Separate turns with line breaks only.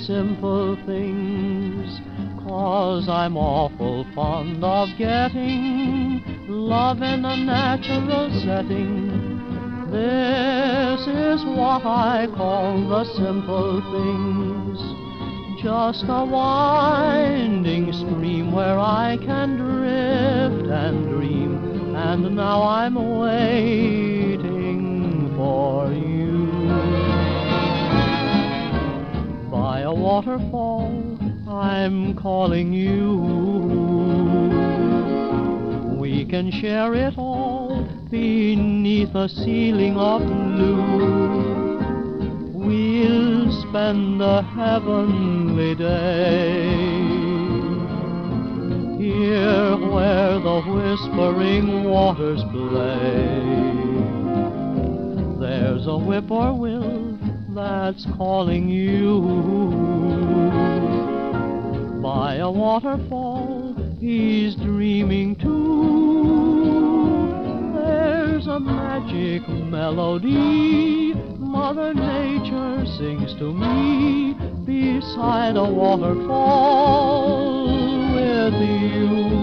simple things, 'cause I'm awful fond of getting love in a natural setting. This is what I call the simple things, just a winding stream where I can drift and dream, and now I'm waiting for you. By a waterfall, I'm calling you. We can share it all beneath a ceiling of blue. We'll spend a heavenly day here where the whispering waters play. There's a whippoorwill that's calling you. By a waterfall, he's dreaming too. There's a magic melody Mother Nature sings to me beside a waterfall with you.